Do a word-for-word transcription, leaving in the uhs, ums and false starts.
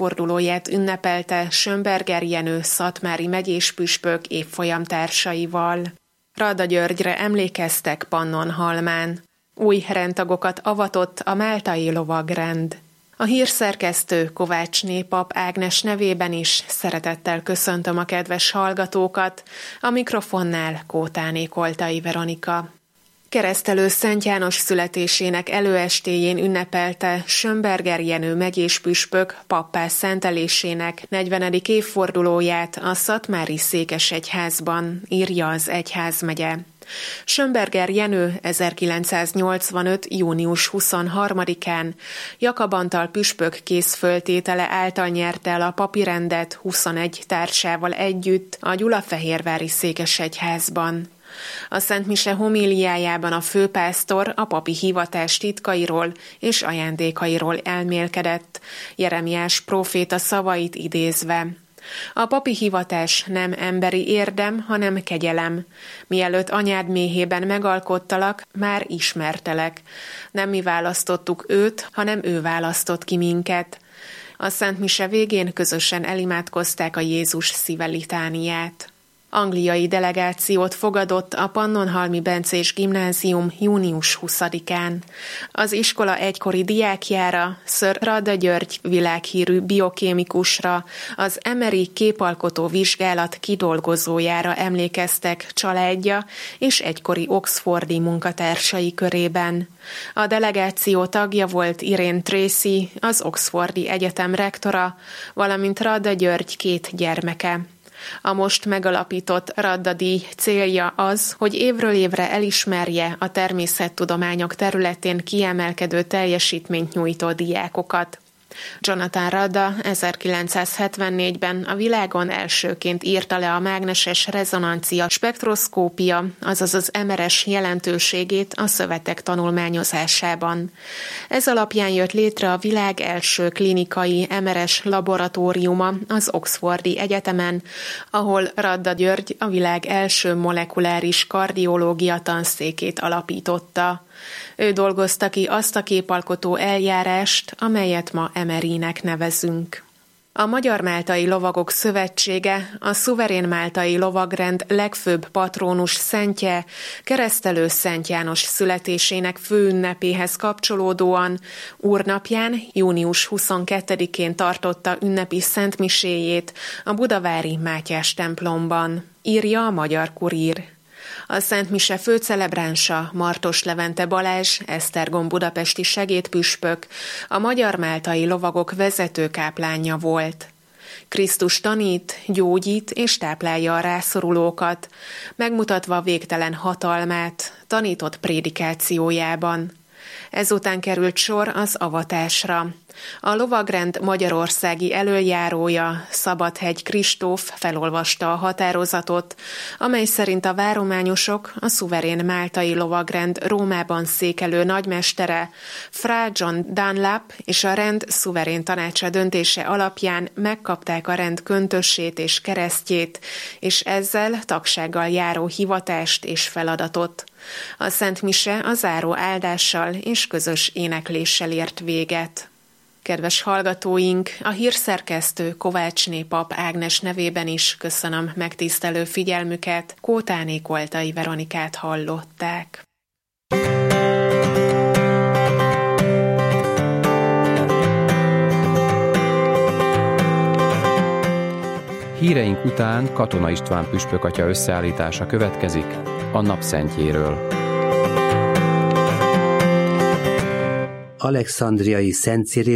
évfordulóját ünnepelte Schönberger Jenő szatmári megyés püspök évfolyam társaival. Radda Györgyre emlékeztek Pannonhalmán. Új rendtagokat avatott a máltai lovagrend. A hírszerkesztő Kovácsné pap Ágnes nevében is szeretettel köszöntöm a kedves hallgatókat, a mikrofonnál Kótáné Koltai Veronika. Keresztelő Szent János születésének előestéjén ünnepelte Schönberger Jenő megyés püspök pappá szentelésének negyvenedik évfordulóját a szatmári székesegyházban, írja az egyházmegye. Schönberger Jenő ezerkilencszáznyolcvanöt. június huszonharmadikán Jakab Antal püspök készföltétele által nyerte el a papi rendet huszonegy társával együtt a gyulafehérvári székesegyházban. A Szent Mise homíliájában a főpásztor a papi hivatás titkairól és ajándékairól elmélkedett, Jeremiás próféta szavait idézve. A papi hivatás nem emberi érdem, hanem kegyelem. Mielőtt anyád méhében megalkottalak, már ismertelek. Nem mi választottuk őt, hanem ő választott ki minket. A Szent Mise végén közösen elimádkozták a Jézus szíve litániát. Angliai delegációt fogadott a Pannonhalmi Bencés Gimnázium június huszadikán. Az iskola egykori diákjára, Sir Radda György világhírű biokémikusra, az Emery képalkotó vizsgálat kidolgozójára emlékeztek családja és egykori oxfordi munkatársai körében. A delegáció tagja volt Irene Tracy, az Oxfordi Egyetem rektora, valamint Radda György két gyermeke. A most megalapított Radda-díj célja az, hogy évről évre elismerje a természettudományok területén kiemelkedő teljesítményt nyújtó diákokat. Jonathan Radda ezerkilencszázhetvennégyben a világon elsőként írta le a mágneses rezonancia spektroszkópia, azaz az em er es jelentőségét a szövetek tanulmányozásában. Ez alapján jött létre a világ első klinikai em er es laboratóriuma az Oxfordi Egyetemen, ahol Radda György a világ első molekuláris kardiológia tanszékét alapította. Ő dolgozta ki azt a képalkotó eljárást, amelyet ma Emerynek nevezünk. A Magyar Máltai Lovagok Szövetsége a szuverén máltai lovagrend legfőbb patrónus szentje, Keresztelő Szent János születésének főünnepéhez kapcsolódóan úrnapján, június huszonkettedikén tartotta ünnepi szentmiséjét a budavári Mátyás templomban, írja a Magyar Kurír. A Szent Mise főcelebránsa Martos Levente Balázs, Esztergom budapesti segédpüspök, a Magyar Máltai Lovagok vezető káplánja volt. Krisztus tanít, gyógyít és táplálja a rászorulókat, megmutatva végtelen hatalmát, tanított prédikációjában. Ezután került sor az avatásra. A lovagrend magyarországi elöljárója, Szabadhegy Kristóf felolvasta a határozatot, amely szerint a várományosok a szuverén máltai lovagrend Rómában székelő nagymestere, Fra John Dunlap és a rend szuverén tanácsa döntése alapján megkapták a rend köntösét és keresztjét, és ezzel tagsággal járó hivatást és feladatot. A Szent Mise a záró áldással és közös énekléssel ért véget. Kedves hallgatóink, a hírszerkesztő Kovácsné pap Ágnes nevében is köszönöm megtisztelő figyelmüket, Kótáné Koltai Veronikát hallották. Híreink után Katona István püspökatya összeállítása következik a napszentjéről. Alexandriai Szent Ciril